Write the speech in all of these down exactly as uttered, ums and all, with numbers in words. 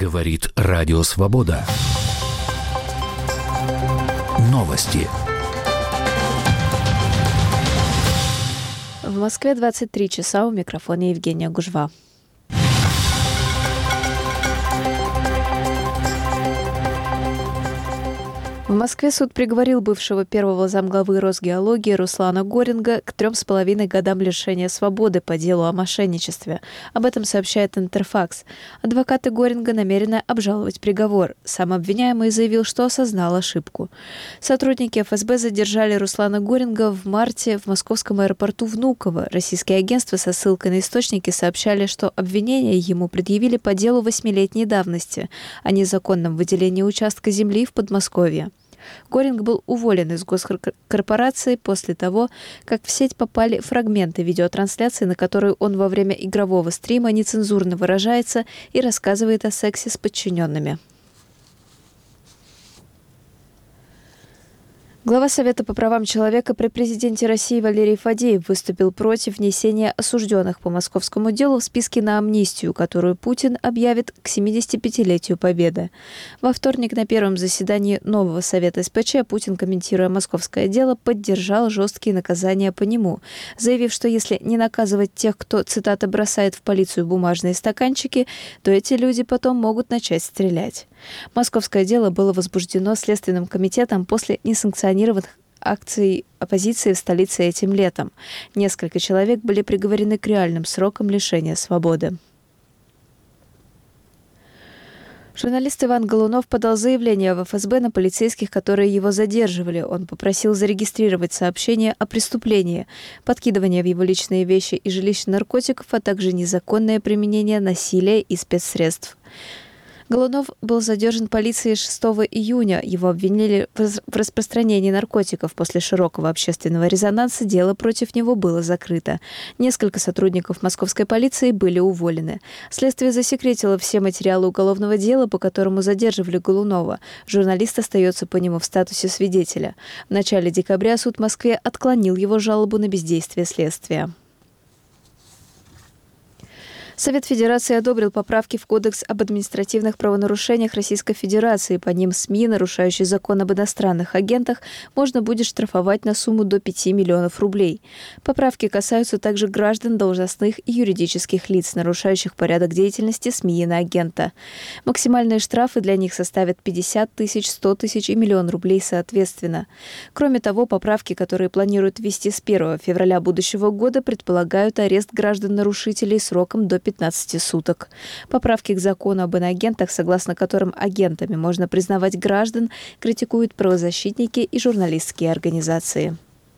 Говорит Радио Свобода. Новости. В Москве двадцать три часа, у микрофона Евгения Гужва. В Москве суд приговорил бывшего первого замглавы Росгеологии Руслана Горинга к трем с половиной годам лишения свободы по делу о мошенничестве. Об этом сообщает Интерфакс. Адвокаты Горинга намерены обжаловать приговор. Сам обвиняемый заявил, что осознал ошибку. Сотрудники эф эс бэ задержали Руслана Горинга в марте в московском аэропорту Внуково. Российские агентства со ссылкой на источники сообщали, что обвинения ему предъявили по делу восьмилетней давности о незаконном выделении участка земли в Подмосковье. Горинг был уволен из госкорпорации после того, как в сеть попали фрагменты видеотрансляции, на которой он во время игрового стрима нецензурно выражается и рассказывает о сексе с подчиненными. Глава Совета по правам человека при президенте России Валерий Фадеев выступил против внесения осужденных по московскому делу в списки на амнистию, которую Путин объявит к семидесятипятилетию Победы. Во вторник на первом заседании нового Совета эс пэ че Путин, комментируя московское дело, поддержал жесткие наказания по нему, заявив, что если не наказывать тех, кто, цитата, «бросает в полицию бумажные стаканчики», то эти люди потом могут начать стрелять. Московское дело было возбуждено Следственным комитетом после несанкционированных акций оппозиции в столице этим летом. Несколько человек были приговорены к реальным срокам лишения свободы. Журналист Иван Голунов подал заявление в эф эс бэ на полицейских, которые его задерживали. Он попросил зарегистрировать сообщение о преступлении, подкидывание в его личные вещи и жилище наркотиков, а также незаконное применение насилия и спецсредств. Голунов был задержан полицией шестого июня. Его обвинили в распространении наркотиков. После широкого общественного резонанса дело против него было закрыто. Несколько сотрудников московской полиции были уволены. Следствие засекретило все материалы уголовного дела, по которому задерживали Голунова. Журналист остается по нему в статусе свидетеля. В начале декабря суд в Москве отклонил его жалобу на бездействие следствия. Совет Федерации одобрил поправки в Кодекс об административных правонарушениях Российской Федерации. По ним СМИ, нарушающие закон об иностранных агентах, можно будет штрафовать на сумму до пяти миллионов рублей. Поправки касаются также граждан, должностных и юридических лиц, нарушающих порядок деятельности СМИ и иноагента. Максимальные штрафы для них составят пятьдесят тысяч, сто тысяч и миллион рублей соответственно. Кроме того, поправки, которые планируют ввести с первого февраля будущего года, предполагают арест граждан-нарушителей сроком до пятнадцати суток. Поправки к закону об иноагентах, согласно которым агентами можно признавать граждан, критикуют правозащитники и журналистские организации.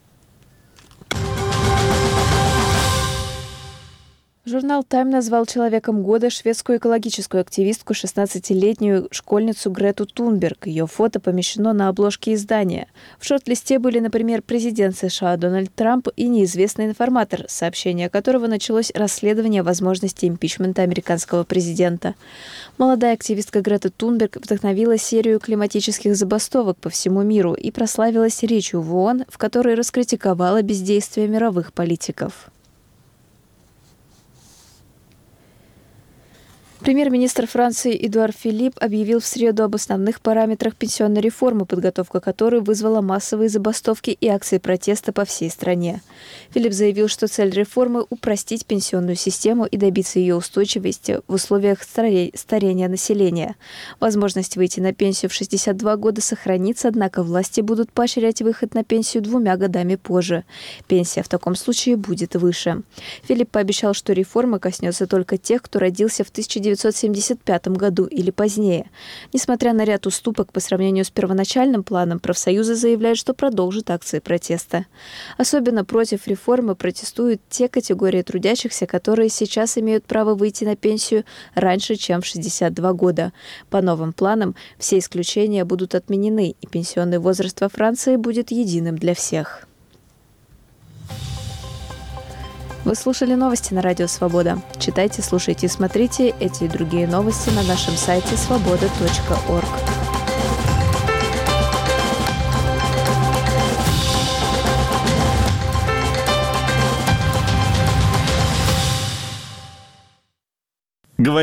Журнал «Тайм» назвал человеком года шведскую экологическую активистку, шестнадцатилетнюю школьницу Грету Тунберг. Ее фото помещено на обложке издания. В шорт-листе были, например, президент США Дональд Трамп и неизвестный информатор, сообщение которого началось расследование возможности импичмента американского президента. Молодая активистка Грета Тунберг вдохновила серию климатических забастовок по всему миру и прославилась речью в ООН, в которой раскритиковала бездействие мировых политиков. Премьер-министр Франции Эдуард Филипп объявил в среду об основных параметрах пенсионной реформы, подготовка которой вызвала массовые забастовки и акции протеста по всей стране. Филипп заявил, что цель реформы – упростить пенсионную систему и добиться ее устойчивости в условиях старения населения. Возможность выйти на пенсию в шестьдесят два года сохранится, однако власти будут поощрять выход на пенсию двумя годами позже. Пенсия в таком случае будет выше. Филипп пообещал, что реформа коснется только тех, кто родился в тысяча девятьсот семьдесят пятом году или позднее. Несмотря на ряд уступок по сравнению с первоначальным планом, профсоюзы заявляют, что продолжат акции протеста. Особенно против реформы протестуют те категории трудящихся, которые сейчас имеют право выйти на пенсию раньше, чем в шестьдесят два года. По новым планам все исключения будут отменены, и пенсионный возраст во Франции будет единым для всех. Вы слушали новости на Радио Свобода. Читайте, слушайте и смотрите эти и другие новости на нашем сайте свобода точка орг.